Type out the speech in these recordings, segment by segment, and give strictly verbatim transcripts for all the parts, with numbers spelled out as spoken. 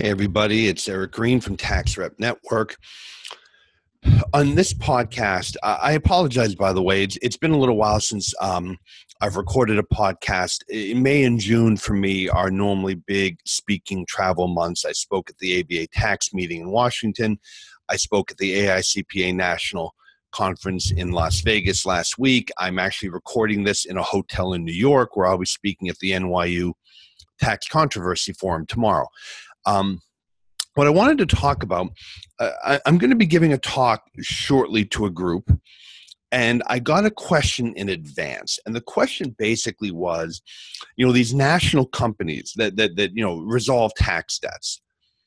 Hey everybody, it's Eric Green from Tax Rep Network. On this podcast, I I apologize, by the way. It's, it's been a little while since um, I've recorded a podcast. In May and June for me are normally big speaking travel months. I spoke at the A B A tax meeting in Washington. I spoke at the A I C P A National Conference in Las Vegas last week. I'm actually recording this in a hotel in New York where I'll be speaking at the N Y U Tax Controversy Forum tomorrow. Um, what I wanted to talk about, uh, I, I'm going to be giving a talk shortly to a group, and I got a question in advance. And the question basically was, you know, these national companies that that that you know resolve tax debts.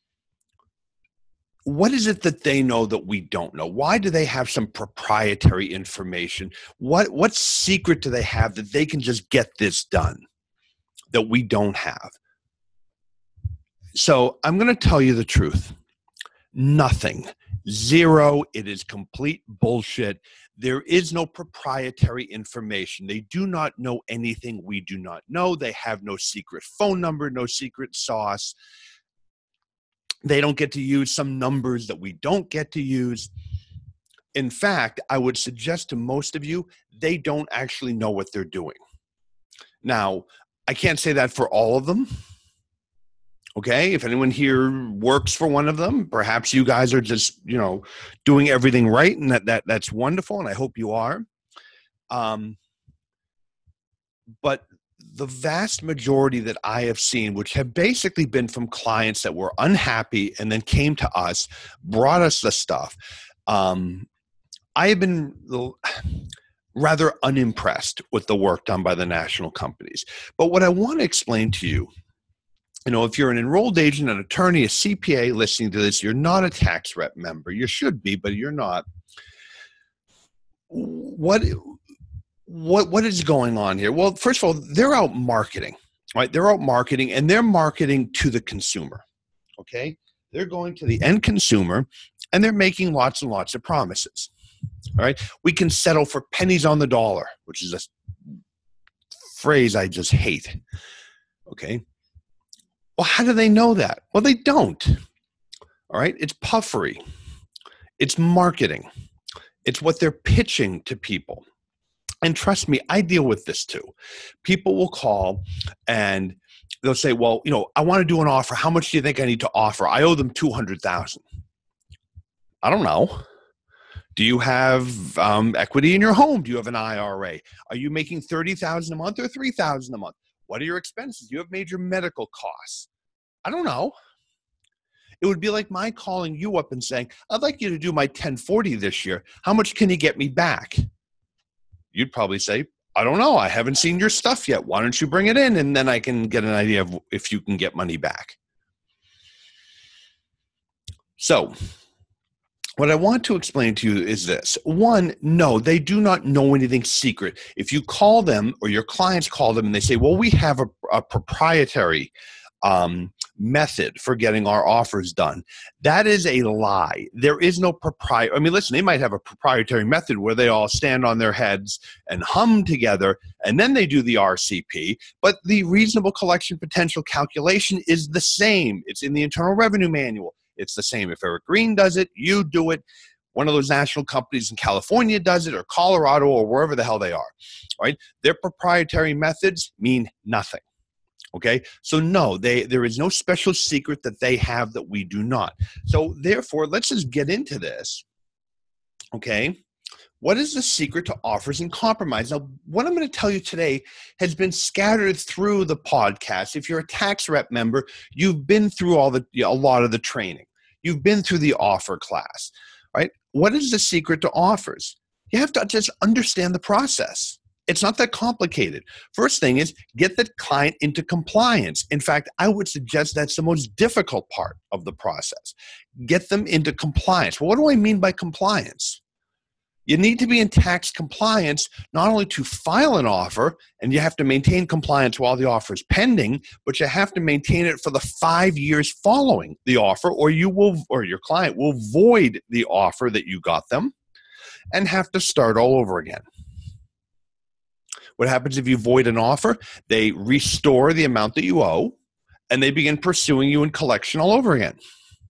What is it that they know that we don't know? Why do they have some proprietary information? What what secret do they have that they can just get this done that we don't have? So I'm going to tell you the truth. Nothing. Zero. It is complete bullshit. There is no proprietary information. They do not know anything we do not know. They have no secret phone number, no secret sauce. They don't get to use some numbers that we don't get to use. In fact, I would suggest to most of you, they don't actually know what they're doing. Now, I can't say that for all of them. Okay, if anyone here works for one of them, perhaps you guys are just, you know, doing everything right, and that, that that's wonderful, and I hope you are. Um, but the vast majority that I have seen, which have basically been from clients that were unhappy and then came to us, brought us the stuff, um, I have been rather unimpressed with the work done by the national companies. But what I want to explain to you, you know, if you're an enrolled agent, an attorney, a C P A listening to this, you're not a tax rep member. You should be, but you're not. What, what, what is going on here? Well, first of all, they're out marketing, right? They're out marketing, and they're marketing to the consumer, okay? They're going to the end consumer, and they're making lots and lots of promises, all right? We can settle for pennies on the dollar, which is a phrase I just hate, okay? Well, how do they know that? Well, they don't. All right. It's puffery. It's marketing. It's what they're pitching to people. And trust me, I deal with this too. People will call and they'll say, well, you know, I want to do an offer. How much do you think I need to offer? I owe them two hundred thousand dollars. I don't know. Do you have um, equity in your home? Do you have an I R A? Are you making thirty thousand dollars a month or three thousand dollars a month? What are your expenses? Do you have major medical costs? I don't know. It would be like my calling you up and saying, I'd like you to do my ten forty this year. How much can you get me back? You'd probably say, I don't know. I haven't seen your stuff yet. Why don't you bring it in? And then I can get an idea of if you can get money back. So what I want to explain to you is this. One, no, they do not know anything secret. If you call them or your clients call them and they say, well, we have a, a proprietary um, method for getting our offers done, that is a lie. There is no proprietary. I mean, listen, they might have a proprietary method where they all stand on their heads and hum together, and then they do the R C P, but the reasonable collection potential calculation is the same. It's in the Internal Revenue Manual. It's the same. If Eric Green does it, you do it. One of those national companies in California does it, or Colorado, or wherever the hell they are, right? Their proprietary methods mean nothing, okay? So no, they, there is no special secret that they have that we do not. So therefore, let's just get into this, okay? What is the secret to offers and compromise? Now, what I'm going to tell you today has been scattered through the podcast. If you're a tax rep member, you've been through all the a lot of the training. You've been through the offer class, right? What is the secret to offers? You have to just understand the process. It's not that complicated. First thing is get the client into compliance. In fact, I would suggest that's the most difficult part of the process. Get them into compliance. Well, what do I mean by compliance? You need to be in tax compliance, not only to file an offer, and you have to maintain compliance while the offer is pending, but you have to maintain it for the five years following the offer, or you will, or your client will void the offer that you got them and have to start all over again. What happens if you void an offer? They restore the amount that you owe, and they begin pursuing you in collection all over again.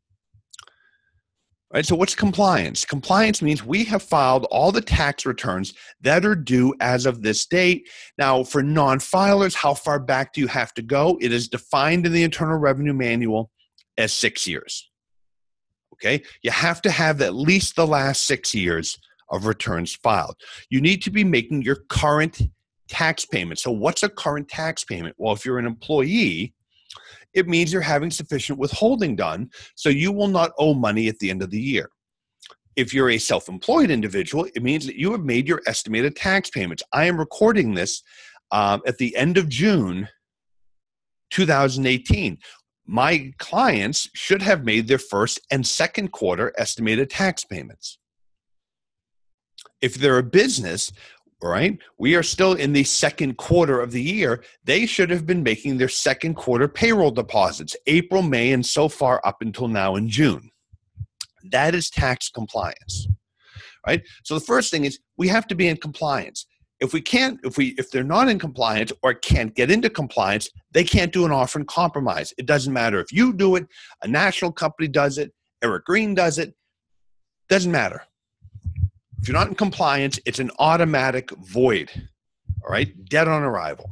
Right? So what's compliance? Compliance means we have filed all the tax returns that are due as of this date. Now, for non-filers, how far back do you have to go? It is defined in the Internal Revenue Manual as six years. Okay? You have to have at least the last six years of returns filed. You need to be making your current tax payment. So what's a current tax payment? Well, if you're an employee, it means you're having sufficient withholding done, so you will not owe money at the end of the year. If you're a self-employed individual, it means that you have made your estimated tax payments. I am recording this um, at the end of June two thousand eighteen. My clients should have made their first and second quarter estimated tax payments. If they're a business, right, we are still in the second quarter of the year. They should have been making their second quarter payroll deposits, April, May, and so far up until now in June. That is tax compliance, right? So the first thing is we have to be in compliance. If we can't, if we, if they're not in compliance or can't get into compliance, they can't do an offer in compromise. It doesn't matter if you do it, a national company does it, Eric Green does it, doesn't matter. If you're not in compliance, it's an automatic void, all right? Dead on arrival.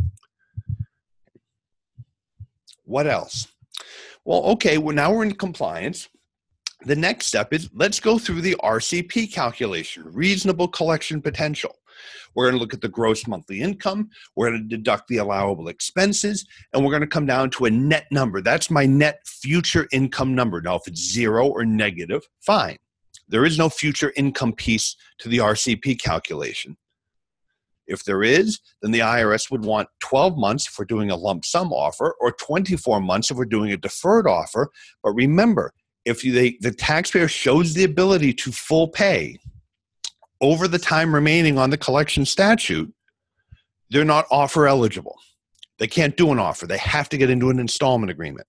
What else? Well, okay, well, now we're in compliance. The next step is let's go through the R C P calculation, reasonable collection potential. We're going to look at the gross monthly income. We're going to deduct the allowable expenses, and we're going to come down to a net number. That's my net future income number. Now, if it's zero or negative, fine. There is no future income piece to the R C P calculation. If there is, then the I R S would want twelve months if we're doing a lump sum offer or twenty-four months if we're doing a deferred offer. But remember, if you, they, the taxpayer shows the ability to full pay over the time remaining on the collection statute, they're not offer eligible. They can't do an offer. They have to get into an installment agreement.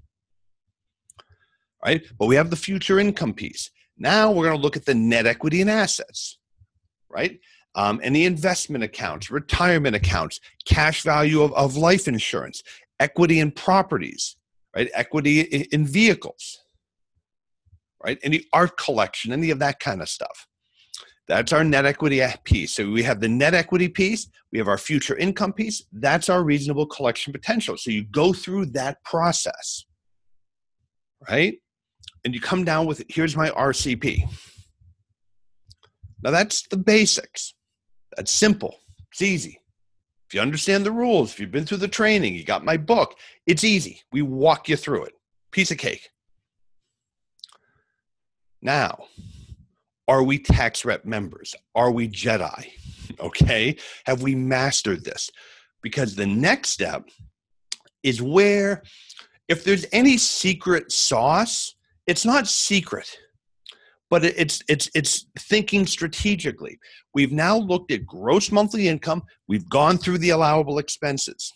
Right? But we have the future income piece. Now we're going to look at the net equity and assets, right? Um, and the investment accounts, retirement accounts, cash value of, of life insurance, equity in properties, right? Equity in, in vehicles, right? Any art collection, any of that kind of stuff. That's our net equity piece. So we have the net equity piece, we have our future income piece. That's our reasonable collection potential. So you go through that process, right? And you come down with, here's my R C P. Now that's the basics. That's simple. It's easy. If you understand the rules, if you've been through the training, you got my book, it's easy. We walk you through it. Piece of cake. Now, are we tax rep members? Are we Jedi? Okay. Have we mastered this? Because the next step is where, if there's any secret sauce, it's not secret, but it's it's it's thinking strategically. We've now looked at gross monthly income. We've gone through the allowable expenses,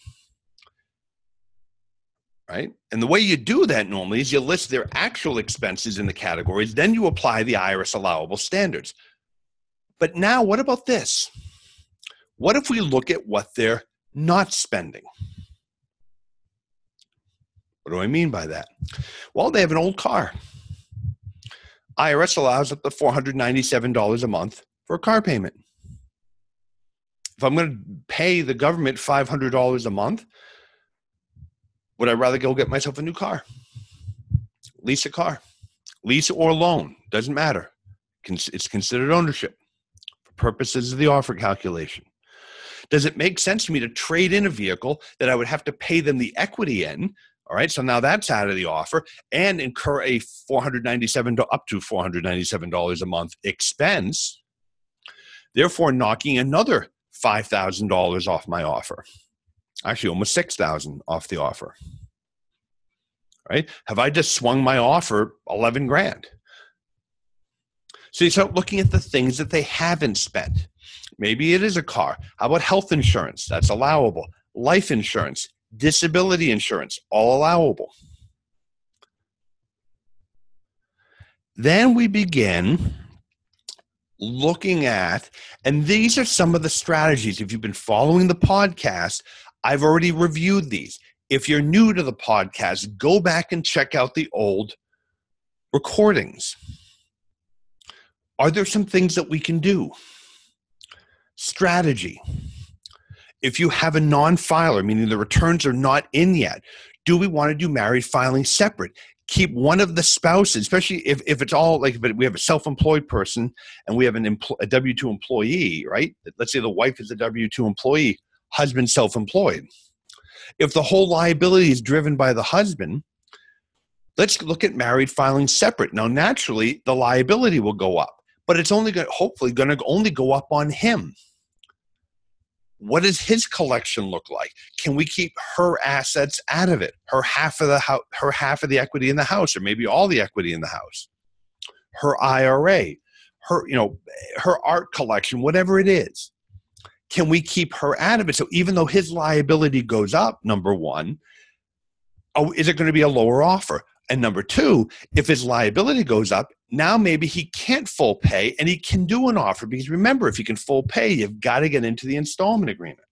right? And the way you do that normally is you list their actual expenses in the categories, then you apply the I R S allowable standards. But now what about this? What if we look at what they're not spending? What do I mean by that? Well, they have an old car. I R S allows up to four hundred ninety-seven dollars a month for a car payment. If I'm going to pay the government five hundred dollars a month, would I rather go get myself a new car? Lease a car. Lease or loan, doesn't matter. It's considered ownership for purposes of the offer calculation. Does it make sense for me to trade in a vehicle that I would have to pay them the equity in? All right, so now that's out of the offer, and incur a four hundred ninety-seven dollars up to four hundred ninety-seven dollars a month expense, therefore knocking another five thousand dollars off my offer. Actually, almost six thousand dollars off the offer. Right? Have I just swung my offer eleven grand? So you start looking at the things that they haven't spent. Maybe it is a car. How about health insurance? That's allowable. Life insurance. Disability insurance, all allowable. Then we begin looking at, and these are some of the strategies. If you've been following the podcast, I've already reviewed these. If you're new to the podcast, go back and check out the old recordings. Are there some things that we can do? Strategy. If you have a non-filer, meaning the returns are not in yet, do we want to do married filing separate? Keep one of the spouses, especially if, if it's all like, but we have a self-employed person and we have an empl- a W two employee, right? Let's say the wife is a W two employee, husband self-employed. If the whole liability is driven by the husband, let's look at married filing separate. Now, naturally, the liability will go up, but it's only going, hopefully going to only go up on him. What does his collection look like? Can we keep her assets out of it? Her half of the house, her half of the equity in the house, or maybe all the equity in the house. Her I R A, her, you know, her art collection, whatever it is. Can we keep her out of it? So even though his liability goes up, number one, oh, is it going to be a lower offer? And number two, if his liability goes up, now maybe he can't full pay and he can do an offer, because remember, if you can full pay, you've got to get into the installment agreement.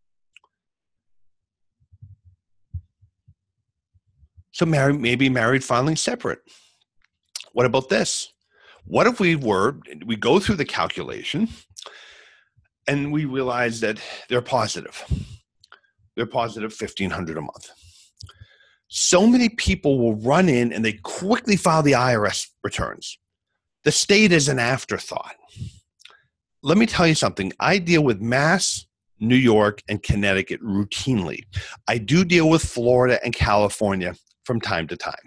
So marry, maybe married filing separate. What about this? What if we were, we go through the calculation and we realize that they're positive. They're positive fifteen hundred dollars a month. So many people will run in and they quickly file the I R S returns. The state is an afterthought. Let me tell you something. I deal with Mass, New York, and Connecticut routinely. I do deal with Florida and California from time to time.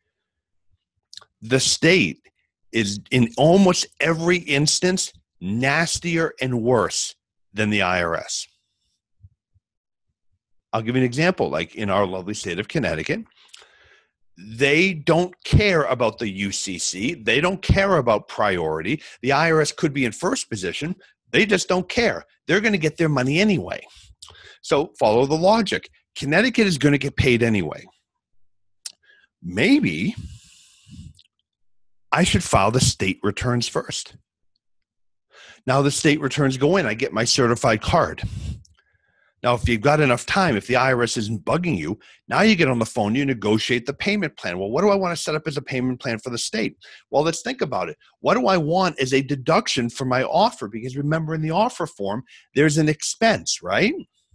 The state is, in almost every instance, nastier and worse than the I R S. I'll give you an example. Like in our lovely state of Connecticut, they don't care about the U C C. They don't care about priority. The I R S could be in first position. They just don't care. They're going to get their money anyway. So follow the logic. Connecticut is going to get paid anyway. Maybe I should file the state returns first. Now the state returns go in. I get my certified card. Now, if you've got enough time, if the I R S isn't bugging you, now you get on the phone, you negotiate the payment plan. Well, what do I want to set up as a payment plan for the state? Well, let's think about it. What do I want as a deduction for my offer? Because remember, in the offer form, there's an expense, right?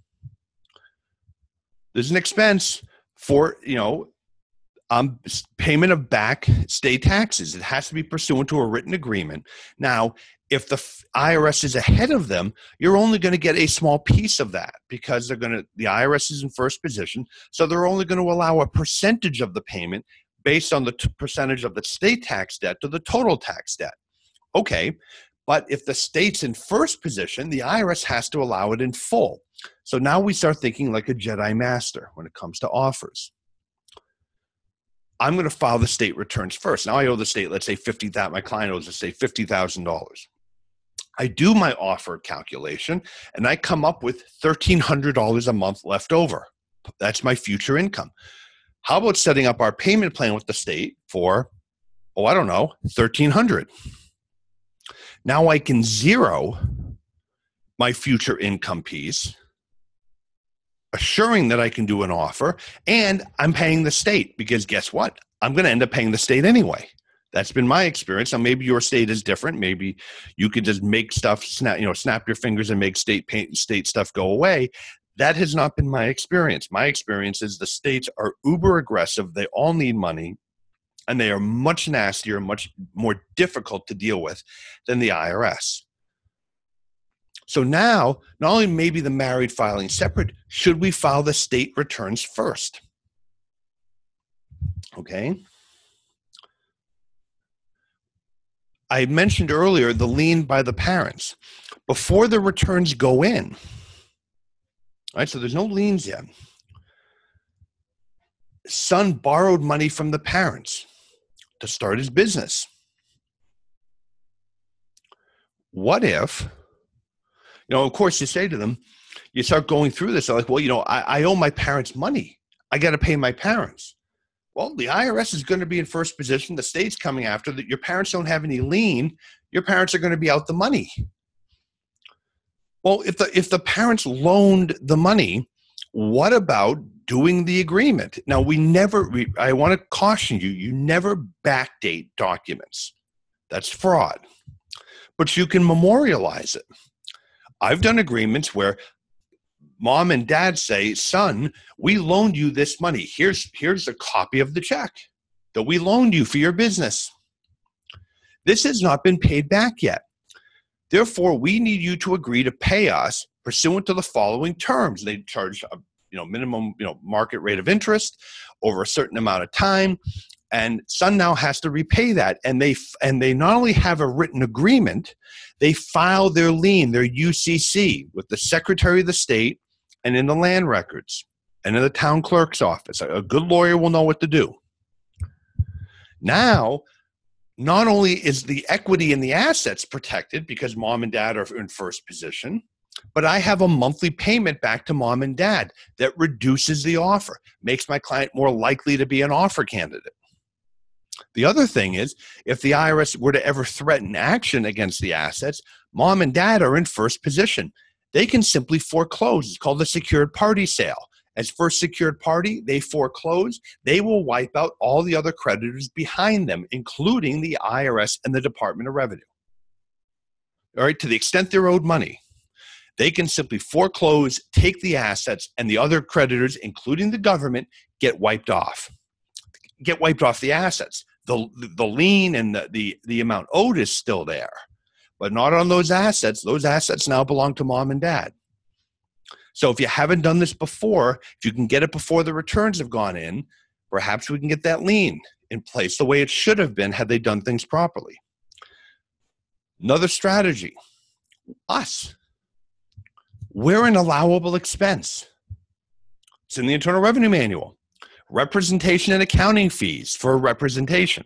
There's an expense for, you know, um, payment of back state taxes. It has to be pursuant to a written agreement. Now, if the I R S is ahead of them, you're only going to get a small piece of that, because they're going to, the I R S is in first position. So they're only going to allow a percentage of the payment based on the t- percentage of the state tax debt to the total tax debt. Okay. But if the state's in first position, the I R S has to allow it in full. So now we start thinking like a Jedi Master when it comes to offers. I'm going to file the state returns first. Now I owe the state, let's say fifty thousand dollars. My client owes the state fifty thousand dollars. I do my offer calculation and I come up with one thousand three hundred dollars a month left over. That's my future income. How about setting up our payment plan with the state for, oh, I don't know, one thousand three hundred dollars. Now I can zero my future income piece, assuring that I can do an offer, and I'm paying the state, because guess what? I'm going to end up paying the state anyway. That's been my experience. Now, maybe your state is different. Maybe you could just make stuff, snap, you know, snap your fingers and make state pay, state stuff go away. That has not been my experience. My experience is the states are uber aggressive. They all need money, and they are much nastier, much more difficult to deal with than the I R S. So now, not only maybe the married filing separate, should we file the state returns first? Okay. I mentioned earlier the lien by the parents. Before the returns go in, all right, so there's no liens yet. Son borrowed money from the parents to start his business. What if, you know, of course you say to them, you start going through this, they're like, well, you know, I, I owe my parents money. I got to pay my parents. Well, the I R S is going to be in first position. The state's coming after that. Your parents don't have any lien. Your parents are going to be out the money. Well, if the if the parents loaned the money, what about doing the agreement. Now, we never, we, I want to caution you, you never backdate documents. That's fraud. But you can memorialize it. I've done agreements where mom and dad say, son, we loaned you this money. Here's, here's a copy of the check that we loaned you for your business. This has not been paid back yet. Therefore, we need you to agree to pay us pursuant to the following terms. They charge a you know, minimum you know, market rate of interest over a certain amount of time, and son now has to repay that. And they and they not only have a written agreement, they file their lien, their U C C, with the Secretary of the State and in the land records and in the town clerk's office. A good lawyer will know what to do. Now, not only is the equity and the assets protected because mom and dad are in first position, but I have a monthly payment back to mom and dad that reduces the offer, makes my client more likely to be an offer candidate. The other thing is, if the I R S were to ever threaten action against the assets, mom and dad are in first position. They can simply foreclose. It's called a secured party sale. As first secured party, they foreclose. They will wipe out all the other creditors behind them, including the I R S and the Department of Revenue. All right, to the extent they're owed money, they can simply foreclose, take the assets, and the other creditors, including the government, get wiped off. Get wiped off the assets. The, the lien and the, the, the amount owed is still there, but not on those assets. Those assets now belong to mom and dad. So if you haven't done this before, if you can get it before the returns have gone in, perhaps we can get that lien in place the way it should have been had they done things properly. Another strategy, us. We're an allowable expense. It's in the Internal Revenue Manual. Representation and accounting fees for a representation.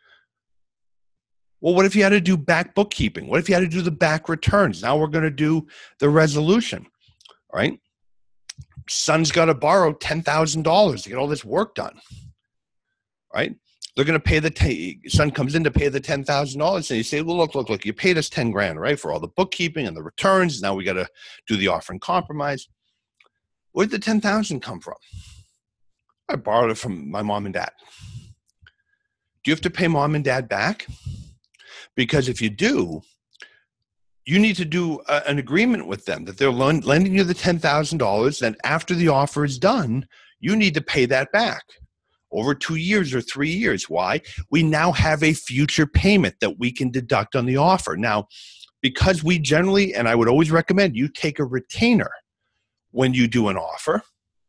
Well, what if you had to do back bookkeeping? What if you had to do the back returns? Now we're going to do the resolution. All right, son's got to borrow ten thousand dollars to get all this work done. All right, they're going to pay the t- son comes in to pay the ten thousand dollars, and you say, "Well, look, look, look, you paid us ten grand, right, for all the bookkeeping and the returns. Now we got to do the offer and compromise." Where'd the ten thousand come from? I borrowed it from my mom and dad. Do you have to pay mom and dad back? Because if you do, you need to do a, an agreement with them that they're loan, lending you the ten thousand dollars. Then after the offer is done, you need to pay that back over two years or three years. Why? We now have a future payment that we can deduct on the offer. Now, because we generally, and I would always recommend you take a retainer when you do an offer,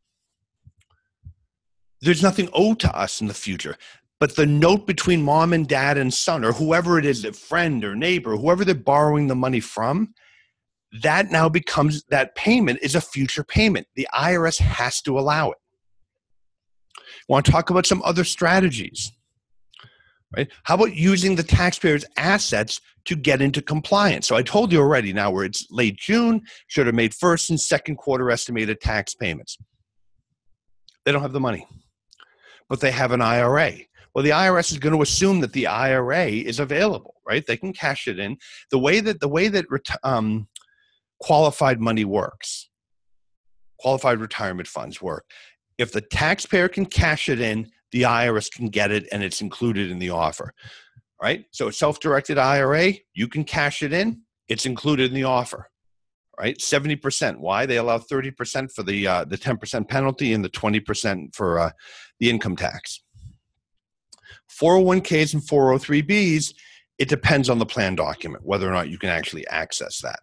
there's nothing owed to us in the future. But the note between mom and dad and son, or whoever it is, a friend or neighbor, whoever they're borrowing the money from, that now becomes, that payment is a future payment. The I R S has to allow it. Want to talk about some other strategies, right? How about using the taxpayer's assets to get into compliance? So I told you already, now where it's late June, should have made first and second quarter estimated tax payments. They don't have the money, but they have an I R A. Well, the I R S is going to assume that the I R A is available, right? They can cash it in. The way that the way that um, qualified money works, qualified retirement funds work, if the taxpayer can cash it in, the I R S can get it, and it's included in the offer, right? So a self-directed I R A, you can cash it in, it's included in the offer, right? seventy percent. Why? They allow thirty percent for the uh, the ten percent penalty and the twenty percent for uh, the income tax. four oh one Ks and four oh three Bs, it depends on the plan document, whether or not you can actually access that.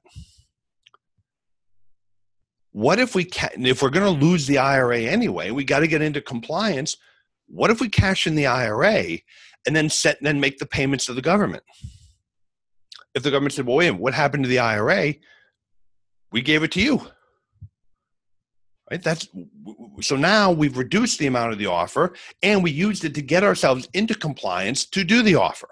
What if we, ca- if we're going to lose the I R A anyway, we got to get into compliance. What if we cash in the I R A and then set, then make the payments to the government? If the government said, well, wait, what happened to the I R A? We gave it to you. Right? That's so now we've reduced the amount of the offer, and we used it to get ourselves into compliance to do the offer.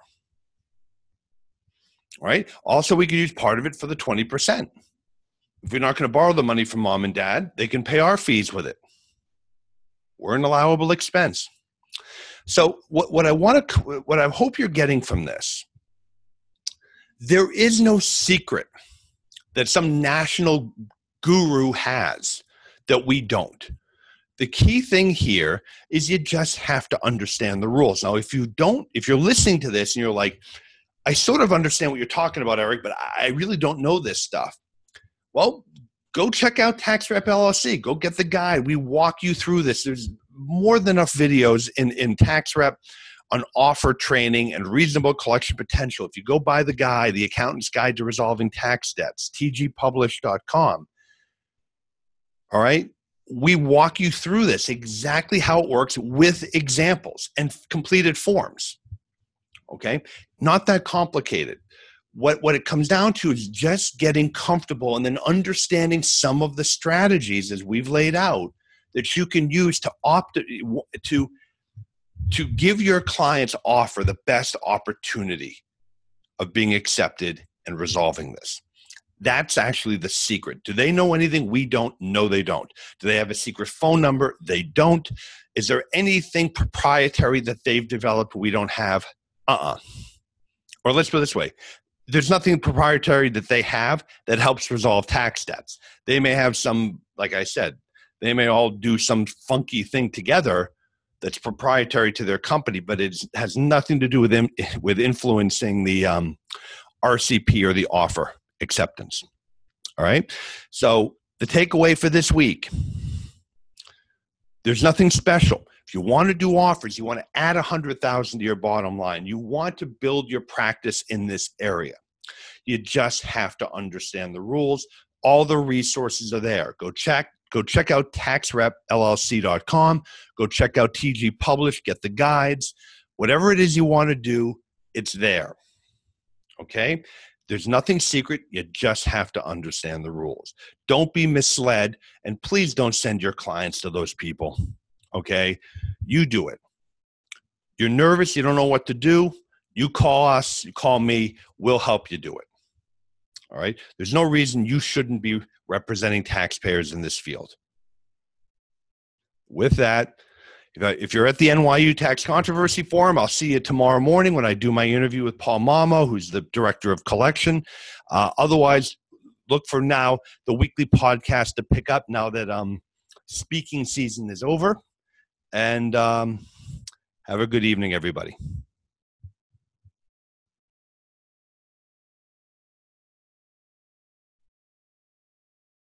Right? Also, we could use part of it for the twenty percent. If we're not going to borrow the money from mom and dad, they can pay our fees with it. We're an allowable expense. So what, what I want to, what I hope you're getting from this, there is no secret that some national guru has that we don't. the key thing here is you just have to understand the rules. Now, if you don't, if you're listening to this and you're like, I sort of understand what you're talking about, Eric, but I really don't know this stuff. Well, go check out TaxRep L L C. Go get the guide. We walk you through this. There's more than enough videos in, in TaxRep on offer training and reasonable collection potential. If you go buy the guide, The Accountant's Guide to Resolving Tax Debts, t g publish dot com. All right? We walk you through this, exactly how it works with examples and completed forms. Okay? Not that complicated. What, what it comes down to is just getting comfortable and then understanding some of the strategies as we've laid out that you can use to opt to, to give your client's offer the best opportunity of being accepted and resolving this. That's actually the secret. Do they know anything we don't? No, they don't. Do they have a secret phone number? They don't. Is there anything proprietary that they've developed we don't have? Uh-uh. Or let's put it this way. There's nothing proprietary that they have that helps resolve tax debts. They may have some, like I said, they may all do some funky thing together that's proprietary to their company, but it has nothing to do with them, with influencing the um, R C P or the offer acceptance. All right. So the takeaway for this week, there's nothing special. If you want to do offers, you want to add a hundred thousand to your bottom line. You want to build your practice in this area. You just have to understand the rules. All the resources are there. Go check. Go check out tax rep L L C dot com. Go check out T G Publish. Get the guides. Whatever it is you want to do, it's there. Okay? There's nothing secret. You just have to understand the rules. Don't be misled, and please don't send your clients to those people. Okay? You do it. You're nervous. You don't know what to do. You call us. You call me. We'll help you do it. All right? There's no reason you shouldn't be representing taxpayers in this field. With that, if you're at the N Y U Tax Controversy Forum, I'll see you tomorrow morning when I do my interview with Paul Mamo, who's the Director of Collection. Uh, otherwise, look for now the weekly podcast to pick up now that um, speaking season is over. And um, have a good evening, everybody.